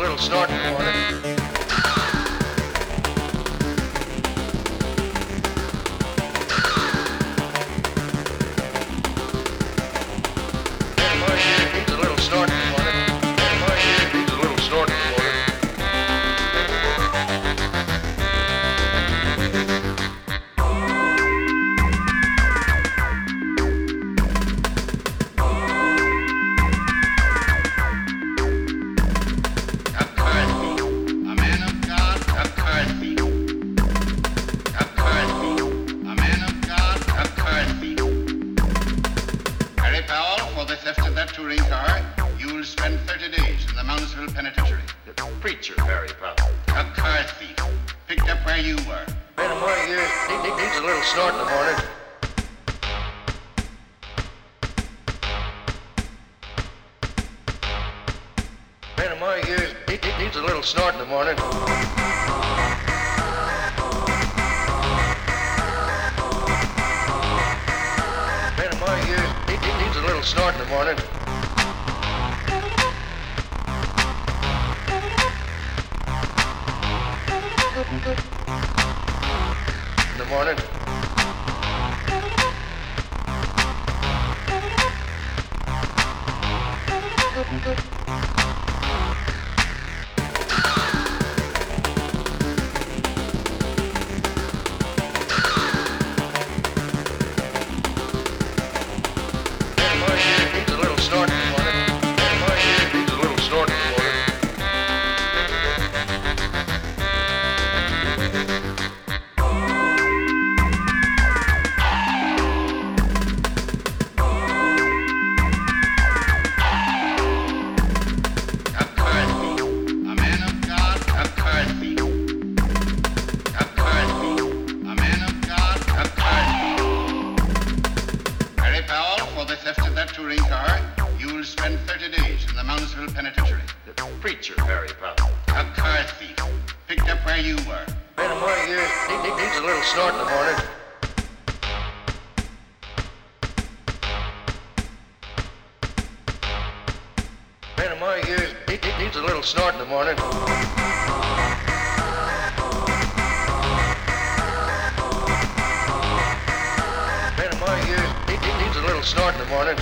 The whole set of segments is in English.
little snort in the morning. Needs a little snort in the morning. Needs a little snort in the morning. Touring car, you'll spend 30 days in the Moundsville Penitentiary. The preacher, Harry Powell. A car thief, picked up where you were. Man of my ears, needs a little snort in the morning. Man of my ears, needs a little snort in the morning. Man of my ears, needs a little snort in the morning. In the morning. Needs a little snort in the morning. Needs a little snort in the morning. Touring car, you'll spend 30 days in the Moundsville Penitentiary. The preacher, Harry Powell. A car thief, picked up where you were. Man of my ears, needs a little snort in the morning. Man of my ears, needs a little snort in the morning. Man of my ears, needs a little snort in the morning.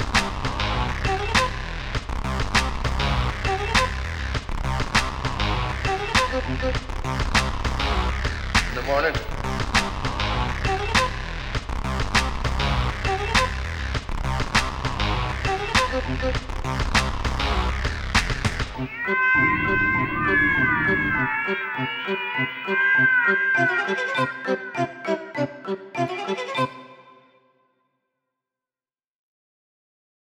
In the morning.